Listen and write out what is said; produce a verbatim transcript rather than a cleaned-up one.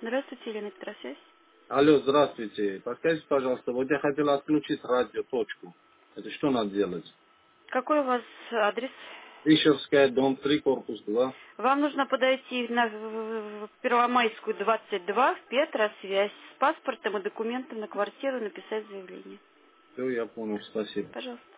Здравствуйте, Елена Петросвязь. Алло, здравствуйте. Подскажите, пожалуйста, вот я хотел отключить радио, точку. Это что надо делать? Какой у вас адрес? Ишерская, дом три, корпус два. Вам нужно подойти на в- в Первомайскую, двадцать два, в Петросвязь, с паспортом и документом на квартиру, написать заявление. Все, я понял, спасибо. Пожалуйста.